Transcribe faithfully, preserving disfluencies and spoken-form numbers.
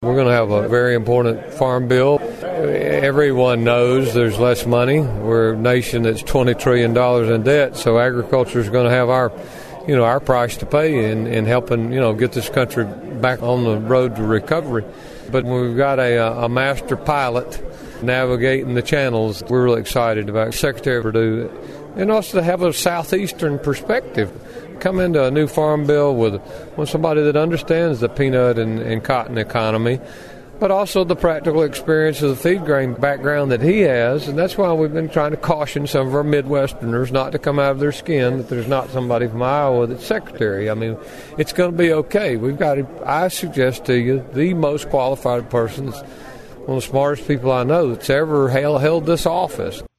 We're going to have a very important farm bill. Everyone knows there's less money. We're a nation that's twenty trillion dollars in debt, so agriculture is going to have our, you know, our price to pay in, in helping, you know, get this country back on the road to recovery. But we've got a, a master pilot navigating the channels. We're really excited about Secretary Perdue, and also to have a southeastern perspective. Come into a new farm bill with, with somebody that understands the peanut and, and cotton economy, but also the practical experience of the feed grain background that he has. And that's why we've been trying to caution some of our Midwesterners not to come out of their skin that there's not somebody from Iowa that's secretary. I mean, it's going to be okay. We've got, I suggest to you, the most qualified person, one of the smartest people I know that's ever held this office.